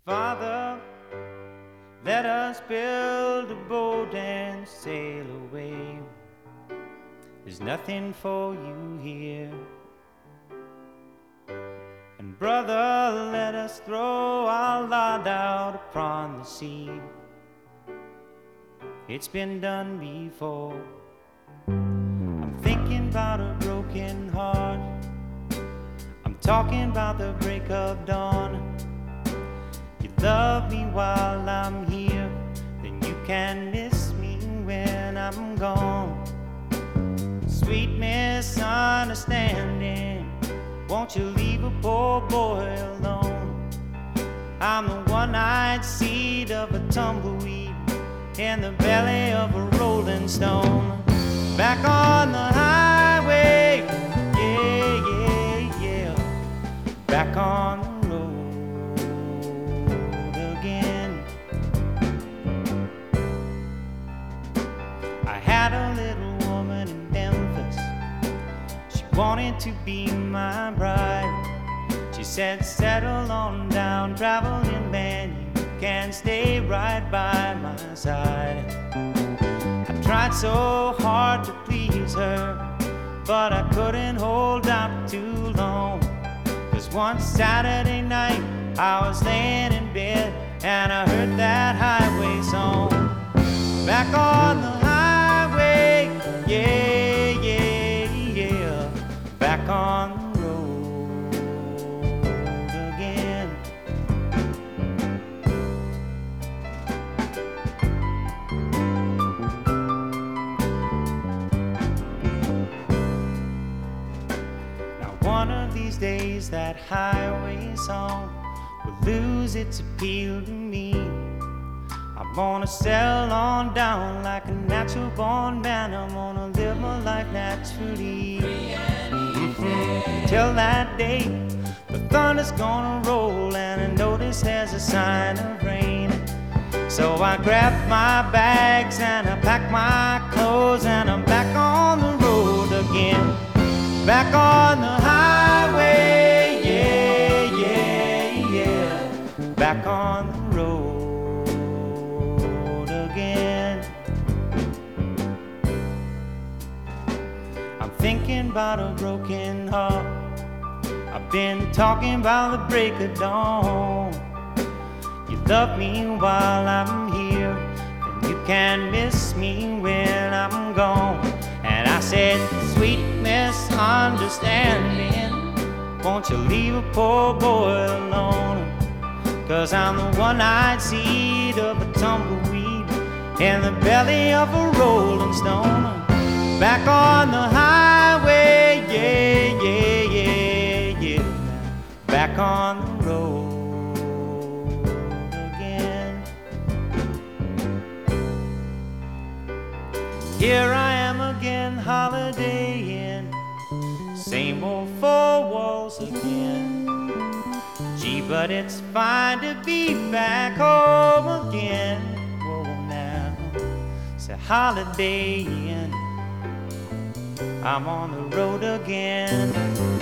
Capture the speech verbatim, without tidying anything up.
Father, let us build a boat and sail away. There's nothing for you here. And brother, let us throw our lot out upon the sea. It's been done before. I'm thinking about a broken heart. I'm talking about the break of dawn. You love me while I'm here, then you can miss me when I'm gone. Sweet misunderstanding, won't you leave a poor boy alone? I'm the one-eyed seed of a tumbleweed in the belly of a rolling stone. Back on the highway, yeah, yeah, yeah. Back on the road again. I had a little woman in Memphis. She wanted to be my bride. She said, settle on down, traveling man, you can stay right by my side. I tried so hard to please her, but I couldn't hold out too long. Cause one Saturday night I was laying in bed and I heard that highway song. Back on the highway, yeah, yeah, yeah. Back on the road again. One of these days that highway song will lose its appeal to me. I'm gonna settle on down like a natural born man. I'm gonna live my life naturally. Mm-hmm. Till that day, the thunder's gonna roll and I notice there's a sign of rain. So I grab my bags and I pack my clothes and I'm back on the road again. Back on the highway, yeah, yeah, yeah. Back on the road again. I'm thinking about a broken heart. I've been talking about the break of dawn. You love me while I'm here, then you can miss me when I'm gone. And I said, sweet misunderstanding, won't you leave a poor boy alone? Cause I'm the one-eyed seed of a tumbleweed in the belly of a rolling stone. Back on the highway, yeah, yeah, yeah, yeah. Back on the road again. Here I am again, holidaying, same old four walls again. Gee, but it's fine to be back home again. Whoa, now, it's a holidaying, I'm on the road again.